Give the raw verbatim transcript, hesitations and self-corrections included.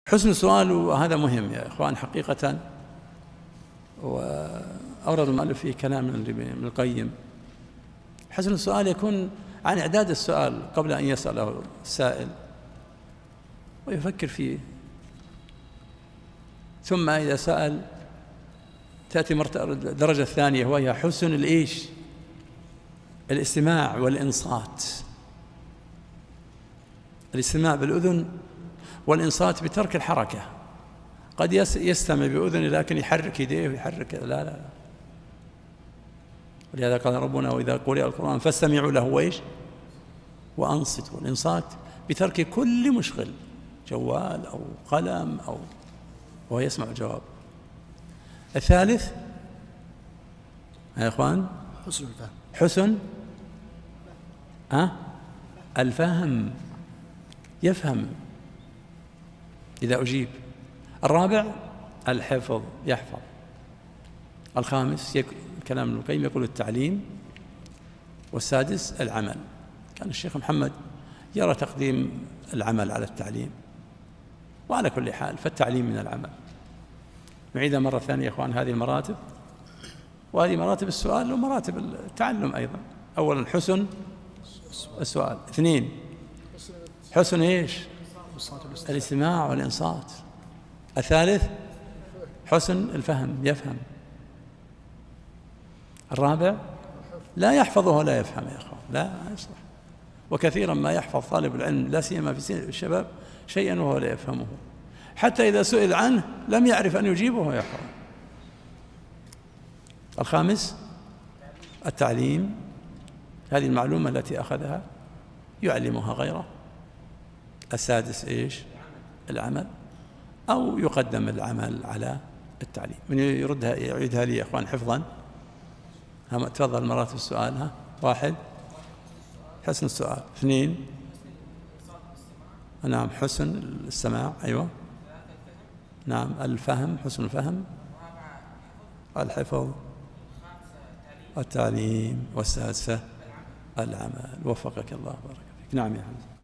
حسن السؤال، وهذا مهم يا إخوان حقيقة. وأورد المؤلف فيه كلام من ابن القيم. حسن السؤال يكون عن إعداد السؤال قبل أن يسأله السائل ويفكر فيه، ثم إذا سأل تأتي الدرجة الثانية وهي حسن الإيش الاستماع والإنصات. الاستماع بالأذن والإنصات بترك الحركة. قد يستمع بأذنه لكن يحرك يديه ويحرك، لا لا لا. ولهذا قال ربنا: وإذا قرئ القرآن فاستمعوا له وإيش وأنصتوا. الإنصات بترك كل مشغل، جوال أو قلم أو وهو يسمع الجواب. الثالث يا إخوان حسن الفهم. حسن أه؟ الفهم، يفهم إذا أجيب. الرابع الحفظ، يحفظ. الخامس يك... كلام ابن القيم يقول التعليم. والسادس العمل. كان الشيخ محمد يرى تقديم العمل على التعليم، وعلى كل حال فالتعليم من العمل. نعيدها مرة ثانية يا إخوان، هذه المراتب، وهذه مراتب السؤال ومراتب التعلم أيضا. أولا حسن السؤال، اثنين حسن إيش الاستماع والإنصات، الثالث حسن الفهم، يفهم. الرابع لا يحفظه ولا يفهم يا أخوان، لا يصلح. وكثيرا ما يحفظ طالب العلم لا سيما في سن الشباب شيئا وهو لا يفهمه، حتى إذا سئل عنه لم يعرف أن يجيبه ويحفظ. الخامس التعليم، هذه المعلومة التي أخذها يعلمها غيره. السادس إيش العمل، أو يقدم العمل على التعليم. من يردها يعيدها لي يا إخوان حفظا؟ ها تفضل مراتب السؤال. ها واحد حسن السؤال، اثنين نعم حسن السماع، أيوة نعم الفهم، حسن الفهم، الحفظ، التعليم، والسادسة العمل. وفقك الله، بارك فيك. نعم يا حمزة.